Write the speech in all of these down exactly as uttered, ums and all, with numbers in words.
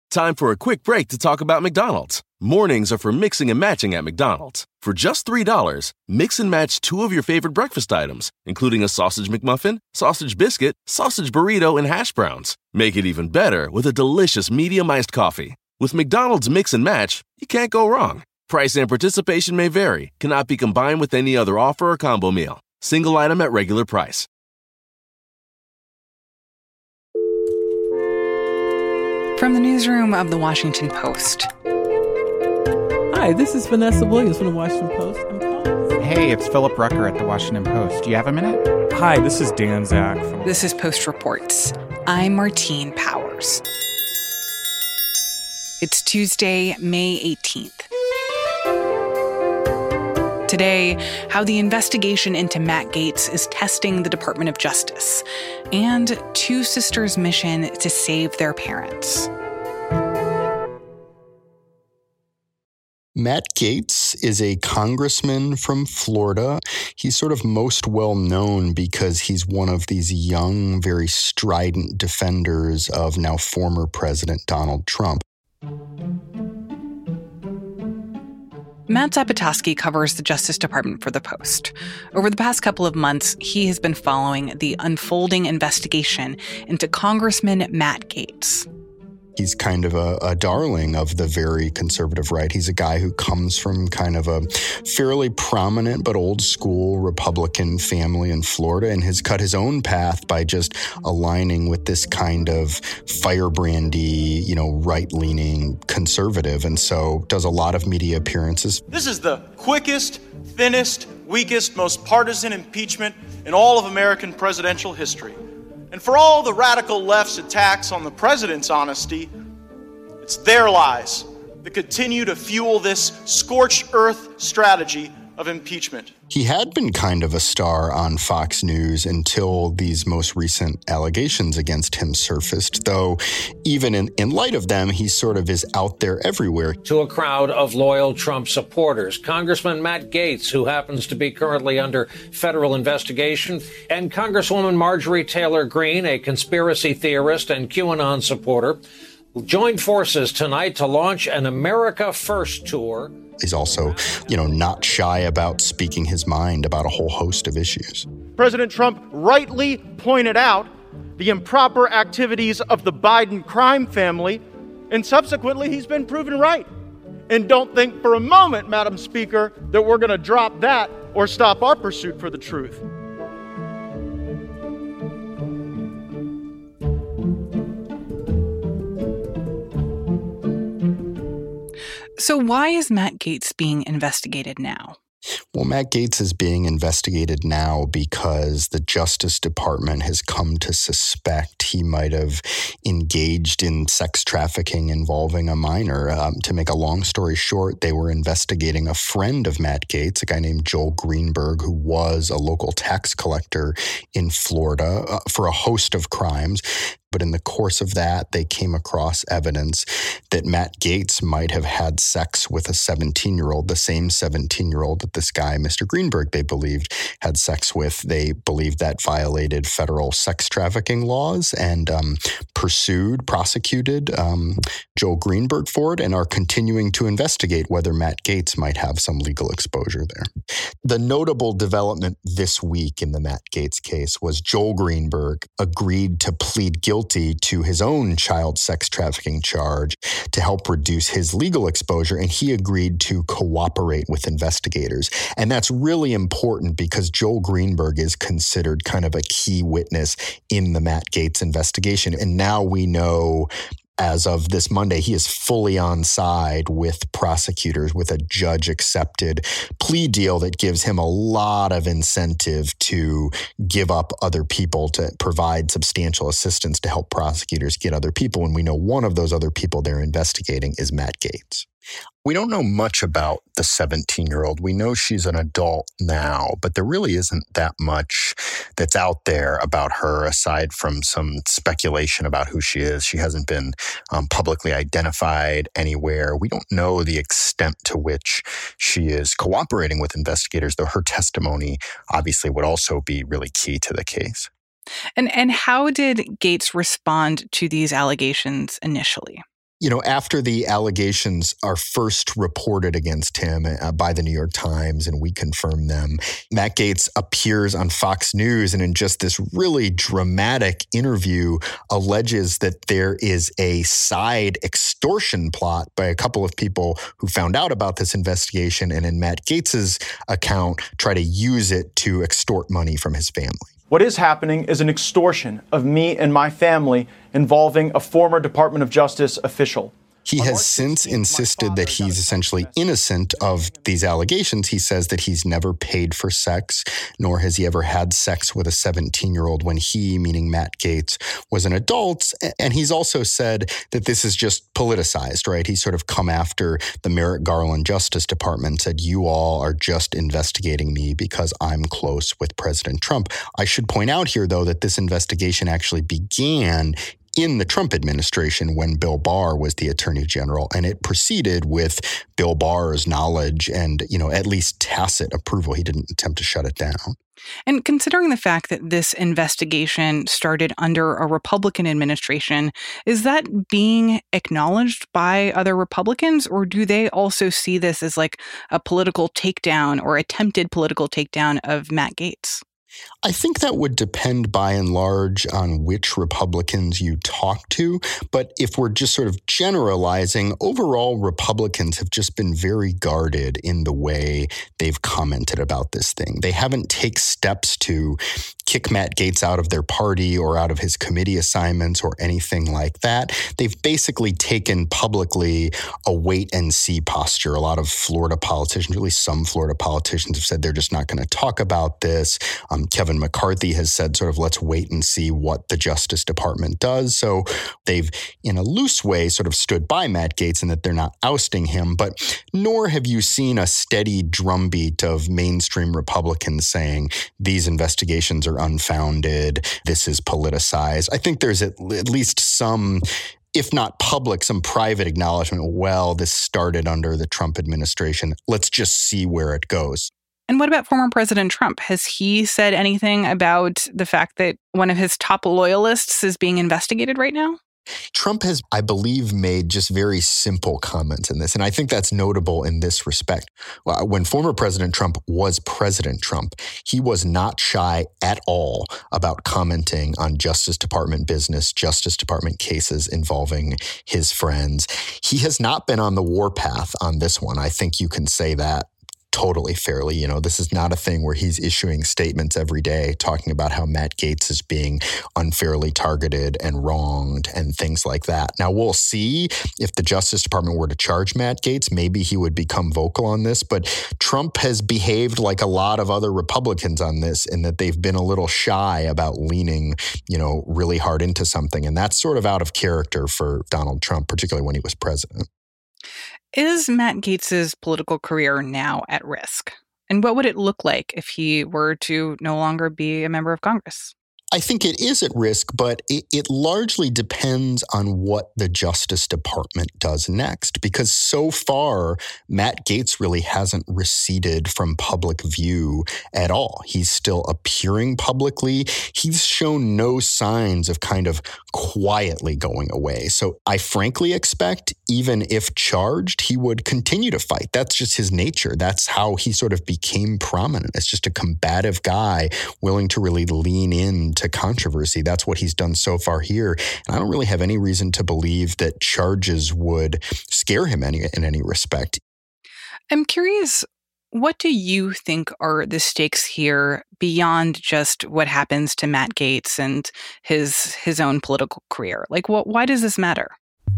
Time for a quick break to talk about McDonald's. Mornings are for mixing and matching at McDonald's. For just three dollars, mix and match two of your favorite breakfast items, including a sausage McMuffin, sausage biscuit, sausage burrito, and hash browns. Make it even better with a delicious medium iced coffee. With McDonald's Mix and Match, you can't go wrong. Price and participation may vary, cannot be combined with any other offer or combo meal. Single item at regular price. From the newsroom of The Washington Post. Hi, this is Vanessa Williams from The Washington Post. I'm calling. Hey, it's Philip Rucker at The Washington Post. Do you have a minute? Hi, this is Dan Zach from... This is Post Reports. I'm Martine Powers. It's Tuesday, May eighteenth. Today, how the investigation into Matt Gaetz is testing the Department of Justice, and two sisters' mission to save their parents. Matt Gaetz is a congressman from Florida. He's sort of most well known because he's one of these young, very strident defenders of now former President Donald Trump. Matt Zapotosky covers the Justice Department for The Post. Over the past couple of months, he has been following the unfolding investigation into Congressman Matt Gaetz. He's kind of a, a darling of the very conservative right. He's a guy who comes from kind of a fairly prominent but old school Republican family in Florida and has cut his own path by just aligning with this kind of firebrandy, you know, right-leaning conservative. And so does a lot of media appearances. This is the quickest, thinnest, weakest, most partisan impeachment in all of American presidential history. And for all the radical left's attacks on the president's honesty, it's their lies that continue to fuel this scorched earth strategy of impeachment. He had been kind of a star on Fox News until these most recent allegations against him surfaced, though even in, in light of them, he sort of is out there everywhere. To a crowd of loyal Trump supporters, Congressman Matt Gaetz, who happens to be currently under federal investigation, and Congresswoman Marjorie Taylor Greene, a conspiracy theorist and QAnon supporter, joined forces tonight to launch an America First tour. He's also, you know, not shy about speaking his mind about a whole host of issues. President Trump rightly pointed out the improper activities of the Biden crime family, and subsequently he's been proven right. And don't think for a moment, Madam Speaker, that we're going to drop that or stop our pursuit for the truth. So why is Matt Gaetz being investigated now? Well, Matt Gaetz is being investigated now because the Justice Department has come to suspect he might have engaged in sex trafficking involving a minor. Um, to make a long story short, they were investigating a friend of Matt Gaetz, a guy named Joel Greenberg, who was a local tax collector in Florida, uh, for a host of crimes. But in the course of that, they came across evidence that Matt Gaetz might have had sex with a seventeen-year-old, the same seventeen-year-old that this guy, Mister Greenberg, they believed had sex with. They believed that violated federal sex trafficking laws and um, pursued, prosecuted um, Joel Greenberg for it and are continuing to investigate whether Matt Gaetz might have some legal exposure there. The notable development this week in the Matt Gaetz case was Joel Greenberg agreed to plead guilty guilty to his own child sex trafficking charge to help reduce his legal exposure, and he agreed to cooperate with investigators. And that's really important because Joel Greenberg is considered kind of a key witness in the Matt Gaetz investigation. And now we know, as of this Monday, he is fully on side with prosecutors with a judge-accepted plea deal that gives him a lot of incentive to give up other people, to provide substantial assistance to help prosecutors get other people. And we know one of those other people they're investigating is Matt Gaetz. We don't know much about the seventeen-year-old. We know she's an adult now, but there really isn't that much that's out there about her aside from some speculation about who she is. She hasn't been um, publicly identified anywhere. We don't know the extent to which she is cooperating with investigators, though her testimony obviously would also be really key to the case. And and how did Gaetz respond to these allegations initially? You know, after the allegations are first reported against him uh, by the New York Times, and we confirm them, Matt Gaetz appears on Fox News and in just this really dramatic interview alleges that there is a side extortion plot by a couple of people who found out about this investigation and in Matt Gaetz's account try to use it to extort money from his family. What is happening is an extortion of me and my family involving a former Department of Justice official. He has since insisted that he's essentially innocent of these allegations. He says that he's never paid for sex, nor has he ever had sex with a seventeen-year-old when he, meaning Matt Gaetz, was an adult. And he's also said that this is just politicized, right? He's sort of come after the Merrick Garland Justice Department, said, you all are just investigating me because I'm close with President Trump. I should point out here, though, that this investigation actually began in the Trump administration when Bill Barr was the attorney general, and it proceeded with Bill Barr's knowledge and, you know, at least tacit approval. He didn't attempt to shut it down. And considering the fact that this investigation started under a Republican administration, is that being acknowledged by other Republicans, or do they also see this as like a political takedown or attempted political takedown of Matt Gaetz? I think that would depend by and large on which Republicans you talk to. But if we're just sort of generalizing, overall Republicans have just been very guarded in the way they've commented about this thing. They haven't taken steps to kick Matt Gaetz out of their party or out of his committee assignments or anything like that. They've basically taken publicly a wait and see posture. A lot of Florida politicians, really some Florida politicians, have said they're just not going to talk about this. Um, Kevin McCarthy has said sort of let's wait and see what the Justice Department does. So they've, in a loose way, sort of stood by Matt Gaetz in that they're not ousting him. But nor have you seen a steady drumbeat of mainstream Republicans saying these investigations are unfounded, this is politicized. I think there's at, at least some, if not public, some private acknowledgement, well, this started under the Trump administration. Let's just see where it goes. And what about former President Trump? Has he said anything about the fact that one of his top loyalists is being investigated right now? Trump has, I believe, made just very simple comments in this. And I think that's notable in this respect. When former President Trump was President Trump, he was not shy at all about commenting on Justice Department business, Justice Department cases involving his friends. He has not been on the warpath on this one. I think you can say that totally fairly. You know, this is not a thing where he's issuing statements every day talking about how Matt Gaetz is being unfairly targeted and wronged and things like that. Now, we'll see if the Justice Department were to charge Matt Gaetz, maybe he would become vocal on this. But Trump has behaved like a lot of other Republicans on this in that they've been a little shy about leaning, you know, really hard into something. And that's sort of out of character for Donald Trump, particularly when he was president. Is Matt Gaetz's political career now at risk? And what would it look like if he were to no longer be a member of Congress? I think it is at risk, but it, it largely depends on what the Justice Department does next, because so far, Matt Gaetz really hasn't receded from public view at all. He's still appearing publicly. He's shown no signs of kind of quietly going away. So I frankly expect, even if charged, he would continue to fight. That's just his nature. That's how he sort of became prominent. It's just a combative guy willing to really lean in to controversy. That's what he's done so far here. And I don't really have any reason to believe that charges would scare him any, in any respect. I'm curious, what do you think are the stakes here beyond just what happens to Matt Gaetz and his his own political career? Like, what? Why does this matter?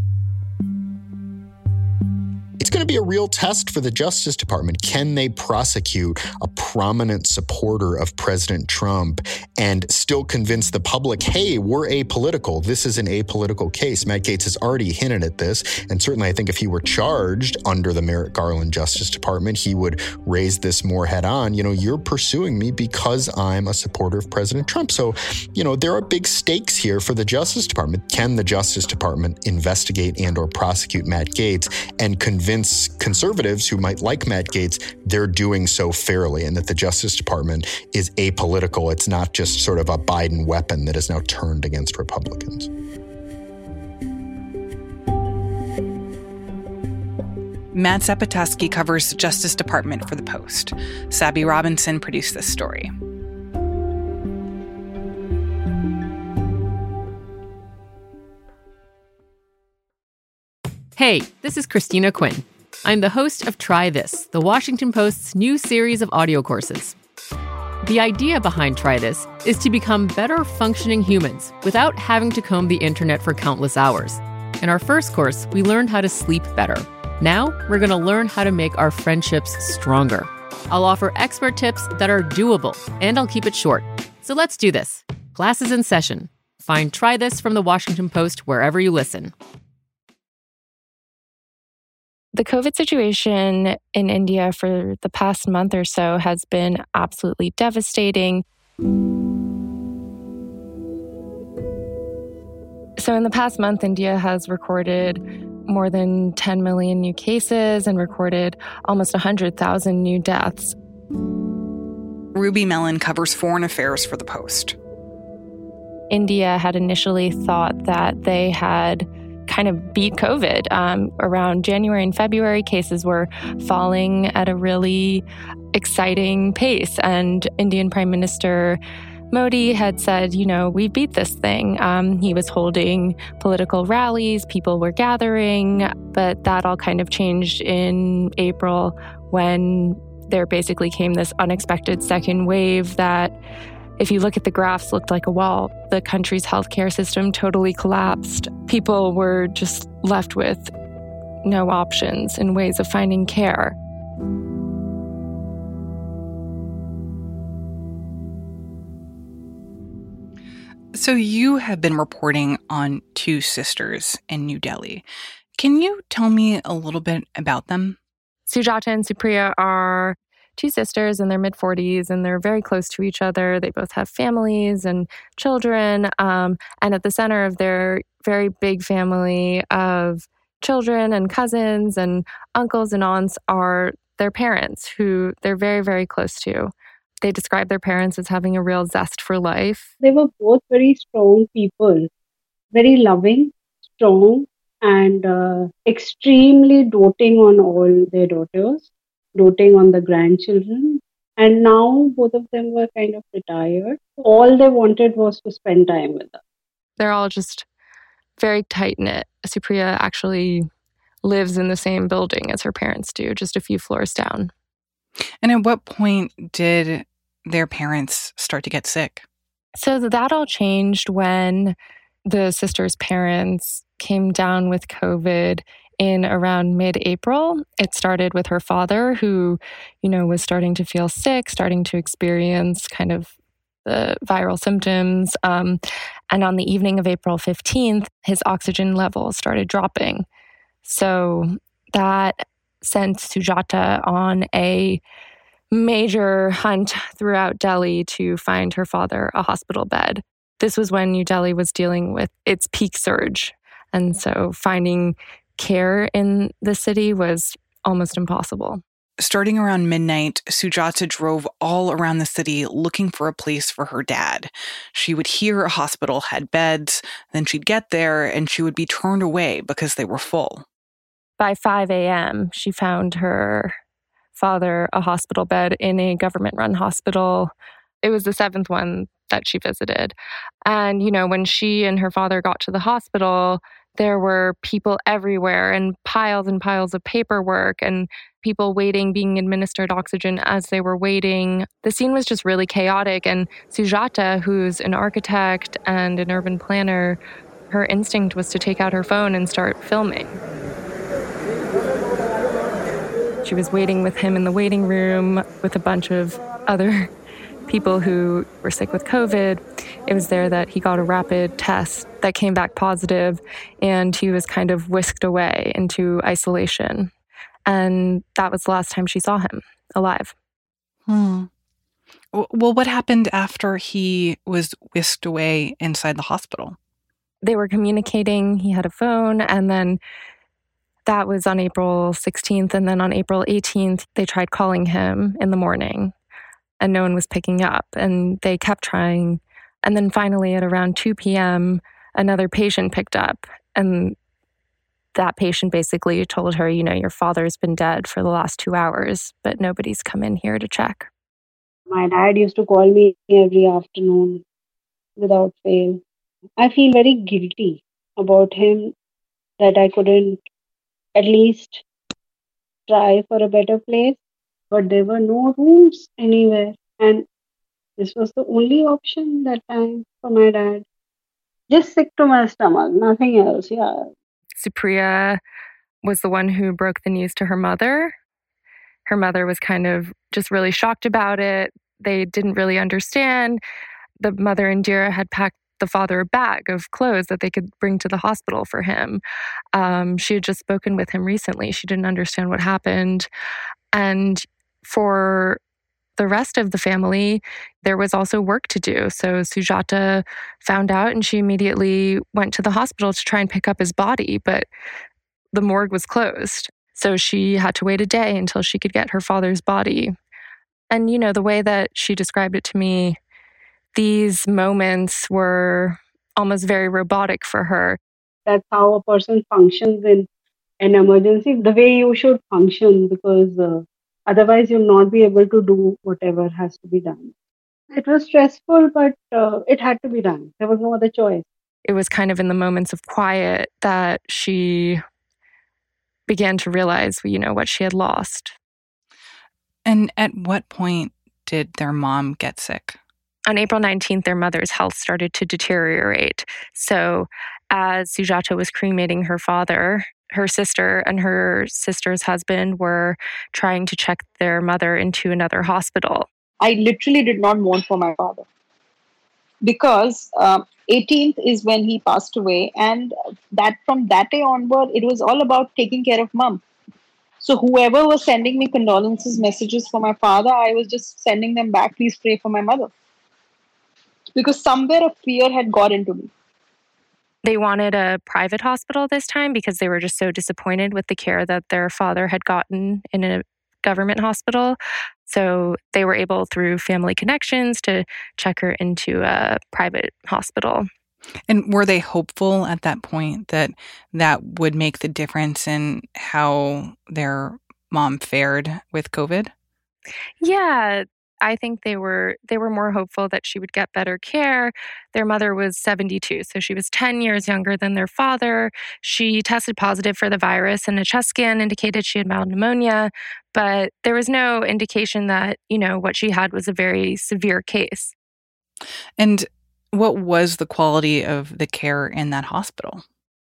It's going to be a real test for the Justice Department. Can they prosecute a prominent supporter of President Trump and still convince the public, hey, we're apolitical. This is an apolitical case. Matt Gaetz has already hinted at this. And certainly I think if he were charged under the Merrick Garland Justice Department, he would raise this more head on. You know, you're pursuing me because I'm a supporter of President Trump. So, you know, there are big stakes here for the Justice Department. Can the Justice Department investigate and or prosecute Matt Gaetz and convince conservatives who might like Matt Gaetz they're doing so fairly and that the Justice Department is apolitical? It's not just sort of a Biden weapon that is now turned against Republicans. Matt Zapotosky covers the Justice Department for The Post. Sabby Robinson produced this story. Hey, this is Christina Quinn. I'm the host of Try This, the Washington Post's new series of audio courses. The idea behind Try This is to become better functioning humans without having to comb the internet for countless hours. In our first course, we learned how to sleep better. Now, we're going to learn how to make our friendships stronger. I'll offer expert tips that are doable, and I'll keep it short. So let's do this. Class is in session. Find Try This from the Washington Post wherever you listen. The COVID situation in India for the past month or so has been absolutely devastating. So in the past month, India has recorded more than ten million new cases and recorded almost one hundred thousand new deaths. Ruby Mellon covers foreign affairs for The Post. India had initially thought that they had kind of beat COVID. Um, around January and February, cases were falling at a really exciting pace. And Indian Prime Minister Modi had said, you know, we beat this thing. Um, he was holding political rallies, people were gathering, but that all kind of changed in April when there basically came this unexpected second wave that, if you look at the graphs, looked like a wall. The country's healthcare system totally collapsed. People were just left with no options and ways of finding care. So you have been reporting on two sisters in New Delhi. Can you tell me a little bit about them? Sujata and Supriya are two sisters in their mid-forties, and they're very close to each other. They both have families and children. Um, and at the center of their very big family of children and cousins and uncles and aunts are their parents, who they're very, very close to. They describe their parents as having a real zest for life. They were both very strong people, very loving, strong, and uh, extremely doting on all their daughters, doting on the grandchildren. And now both of them were kind of retired. All they wanted was to spend time with us. They're all just very tight-knit. Supriya actually lives in the same building as her parents do, just a few floors down. And at what point did their parents start to get sick? So that all changed when the sisters' parents came down with COVID in around mid-April. It started with her father, who, you know, was starting to feel sick, starting to experience kind of the viral symptoms. Um, and on the evening of April fifteenth, his oxygen levels started dropping. So that sent Sujata on a major hunt throughout Delhi to find her father a hospital bed. This was when New Delhi was dealing with its peak surge. And so finding care in the city was almost impossible. Starting around midnight, Sujata drove all around the city looking for a place for her dad. She would hear a hospital had beds, then she'd get there and she would be turned away because they were full. By five a.m., she found her father a hospital bed in a government-run hospital. It was the seventh one that she visited. And, you know, when she and her father got to the hospital, there were people everywhere and piles and piles of paperwork and people waiting, being administered oxygen as they were waiting. The scene was just really chaotic. And Sujata, who's an architect and an urban planner, her instinct was to take out her phone and start filming. She was waiting with him in the waiting room with a bunch of other people who were sick with COVID. It was there that he got a rapid test that came back positive, and he was kind of whisked away into isolation. And that was the last time she saw him alive. Hmm. Well, what happened after he was whisked away inside the hospital? They were communicating. He had a phone, and then that was on April sixteenth. And then on April eighteenth, they tried calling him in the morning, and no one was picking up. And they kept trying. And then finally, at around two p.m., another patient picked up. And that patient basically told her, you know, your father's been dead for the last two hours, but nobody's come in here to check. My dad used to call me every afternoon without fail. I feel very guilty about him that I couldn't at least try for a better place, but there were no rooms anywhere. And this was the only option that time for my dad. Just sick to my stomach, nothing else, yeah. Supriya was the one who broke the news to her mother. Her mother was kind of just really shocked about it. They didn't really understand. The mother, Indira, had packed the father a bag of clothes that they could bring to the hospital for him. Um, she had just spoken with him recently. She didn't understand what happened. And for the rest of the family, there was also work to do. So Sujata found out and she immediately went to the hospital to try and pick up his body, but the morgue was closed. So she had to wait a day until she could get her father's body. And, you know, the way that she described it to me, these moments were almost very robotic for her. That's how a person functions in an emergency, the way you should function, because uh, otherwise you'll not be able to do whatever has to be done. It was stressful, but uh, it had to be done. There was no other choice. It was kind of in the moments of quiet that she began to realize, you know, what she had lost. And at what point did their mom get sick? On April nineteenth, their mother's health started to deteriorate. So as Sujata was cremating her father, her sister and her sister's husband were trying to check their mother into another hospital. I literally did not mourn for my father because um, eighteenth is when he passed away. And that from that day onward, it was all about taking care of mom. So whoever was sending me condolences messages for my father, I was just sending them back, please pray for my mother. Because somewhere a fear had got into me. They wanted a private hospital this time because they were just so disappointed with the care that their father had gotten in a government hospital. So they were able, through family connections, to check her into a private hospital. And were they hopeful at that point that that would make the difference in how their mom fared with COVID? Yeah, I think they were they were more hopeful that she would get better care. Their mother was seventy-two, so she was ten years younger than their father. She tested positive for the virus, and a chest scan indicated she had mild pneumonia, but there was no indication that, you know, what she had was a very severe case. And what was the quality of the care in that hospital?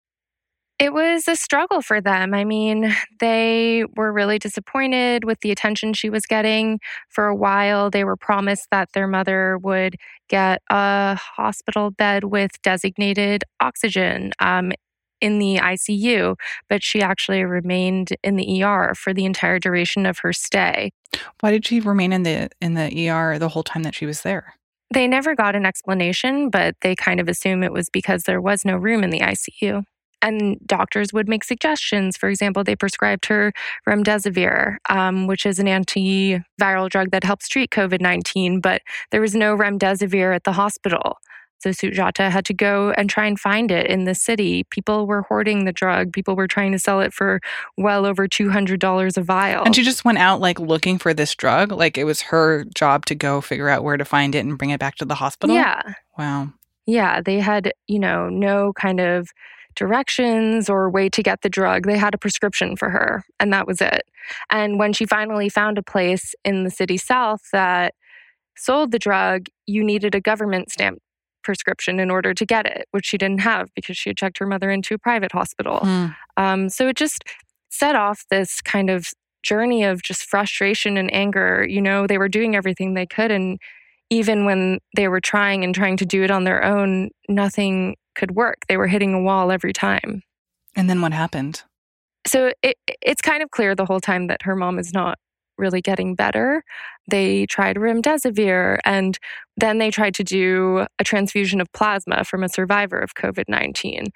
It was a struggle for them. I mean, they were really disappointed with the attention she was getting. For a while, they were promised that their mother would get a hospital bed with designated oxygen um, in the I C U, but she actually remained in the E R for the entire duration of her stay. Why did she remain in the in the E R the whole time that she was there? They never got an explanation, but they kind of assume it was because there was no room in the I C U. And doctors would make suggestions. For example, they prescribed her remdesivir, um, which is an antiviral drug that helps treat COVID nineteen, but there was no remdesivir at the hospital. So Sujata had to go and try and find it in the city. People were hoarding the drug. People were trying to sell it for well over two hundred dollars a vial. And she just went out like looking for this drug? Like it was her job to go figure out where to find it and bring it back to the hospital? Yeah. Wow. Yeah, they had, you know, no kind of directions or way to get the drug. They had a prescription for her, and that was it. And when she finally found a place in the city south that sold the drug, you needed a government stamp prescription in order to get it, which she didn't have because she had checked her mother into a private hospital. Mm. Um, so it just set off this kind of journey of just frustration and anger. You know, they were doing everything they could, and even when they were trying and trying to do it on their own, nothing could work. They were hitting a wall every time. And then what happened? So it, it's kind of clear the whole time that her mom is not really getting better. They tried remdesivir, and then they tried to do a transfusion of plasma from a survivor of COVID nineteen.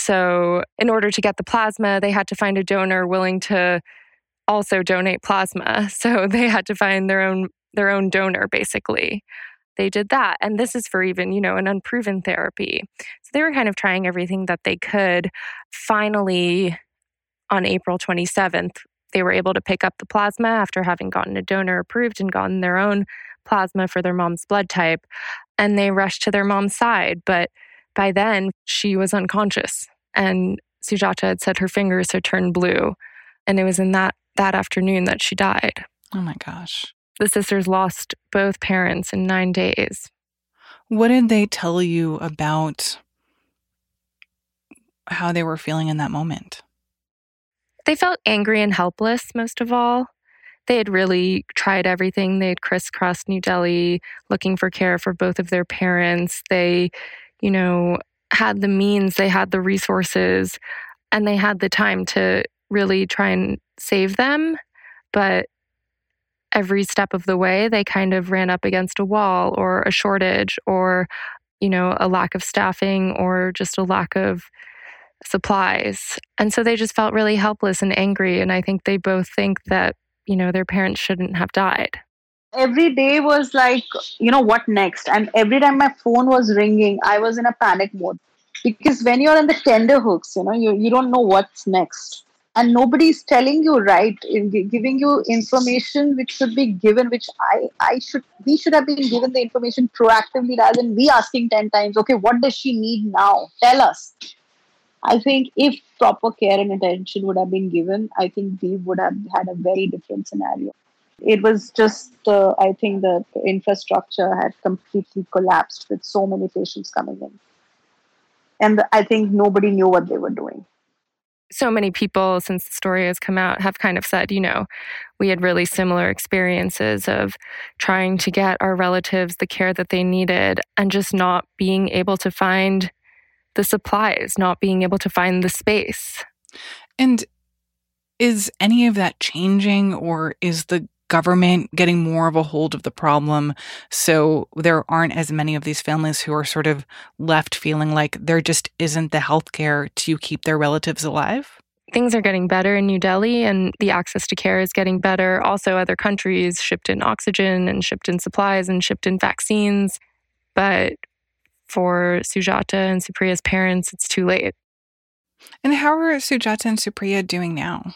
So in order to get the plasma, they had to find a donor willing to also donate plasma. So they had to find their own their own donor, basically. They did that. And this is for even, you know, an unproven therapy. So they were kind of trying everything that they could. Finally, on April twenty-seventh, they were able to pick up the plasma after having gotten a donor approved and gotten their own plasma for their mom's blood type. And they rushed to their mom's side. But by then, she was unconscious. And Sujata had said her fingers had turned blue. And it was in that, that afternoon that she died. Oh my gosh. The sisters lost both parents in nine days. What did they tell you about how they were feeling in that moment? They felt angry and helpless, most of all. They had really tried everything. They had crisscrossed New Delhi looking for care for both of their parents. They, you know, had the means, they had the resources, and they had the time to really try and save them. But every step of the way, they kind of ran up against a wall or a shortage or, you know, a lack of staffing or just a lack of supplies. And so they just felt really helpless and angry. And I think they both think that, you know, their parents shouldn't have died. Every day was like, you know, what next? And every time my phone was ringing, I was in a panic mode. Because when you're on the tender hooks, you know, you, you don't know what's next. And nobody's telling you right, in giving you information which should be given, which I, I should, we should have been given the information proactively rather than we asking ten times, okay, what does she need now? Tell us. I think if proper care and attention would have been given, I think we would have had a very different scenario. It was just, uh, I think the infrastructure had completely collapsed with so many patients coming in. And I think nobody knew what they were doing. So many people, since the story has come out, have kind of said, you know, we had really similar experiences of trying to get our relatives the care that they needed and just not being able to find the supplies, not being able to find the space. And is any of that changing, or is the government getting more of a hold of the problem so there aren't as many of these families who are sort of left feeling like there just isn't the healthcare to keep their relatives alive? Things are getting better in New Delhi and the access to care is getting better. Also, other countries shipped in oxygen and shipped in supplies and shipped in vaccines. But for Sujata and Supriya's parents, it's too late. And how are Sujata and Supriya doing now?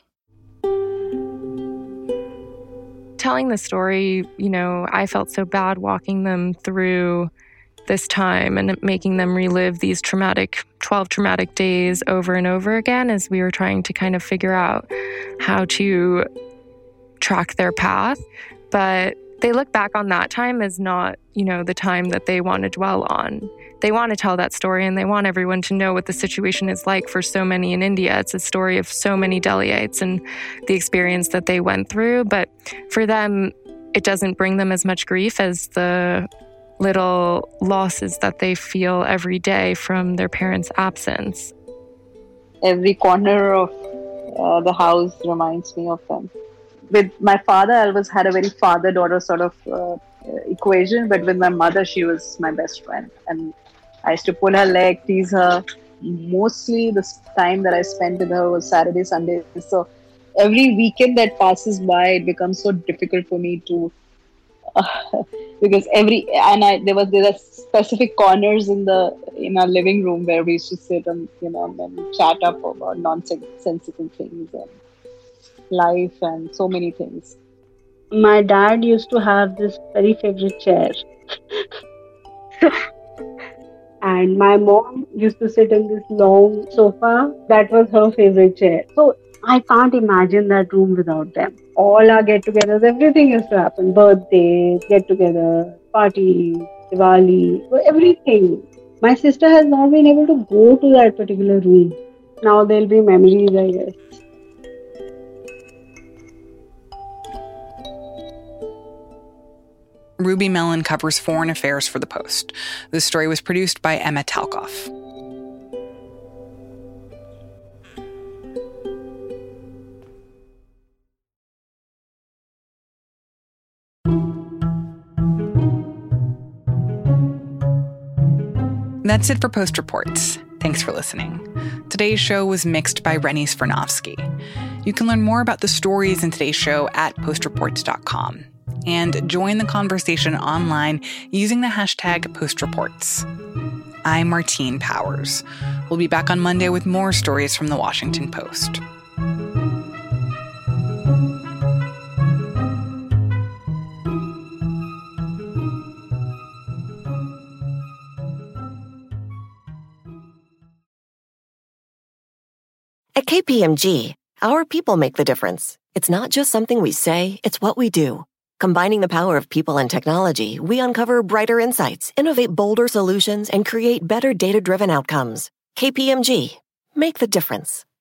Telling the story, you know, I felt so bad walking them through this time and making them relive these traumatic, twelve traumatic days over and over again as we were trying to kind of figure out how to track their path. But they look back on that time as not, you know, the time that they want to dwell on. They want to tell that story and they want everyone to know what the situation is like for so many in India. It's a story of so many Delhiites and the experience that they went through. But for them, it doesn't bring them as much grief as the little losses that they feel every day from their parents' absence. Every corner of uh, the house reminds me of them. With my father, I always had a very father-daughter sort of uh, equation, but with my mother, she was my best friend. And I used to pull her leg, tease her. Mostly the time that I spent with her was Saturday, Sunday. So every weekend that passes by, it becomes so difficult for me to, uh, because every, and I, there was, there were specific corners in the, in our living room where we used to sit and, you know, and chat up about nonsensical things and life and so many things. My dad used to have this very favorite chair. And my mom used to sit in this long sofa. That was her favorite chair. So I can't imagine that room without them. All our get-togethers, everything used to happen. Birthdays, get-together, parties, Diwali, everything. My sister has not been able to go to that particular room. Now there'll be memories, I guess. Ruby Mellon covers foreign affairs for The Post. This story was produced by Emma Talkoff. That's it for Post Reports. Thanks for listening. Today's show was mixed by Rennie Svirnovsky. You can learn more about the stories in today's show at post reports dot com. And join the conversation online using the hashtag PostReports. I'm Martine Powers. We'll be back on Monday with more stories from The Washington Post. At K P M G, our people make the difference. It's not just something we say, it's what we do. Combining the power of people and technology, we uncover brighter insights, innovate bolder solutions, and create better data-driven outcomes. K P M G. Make the difference.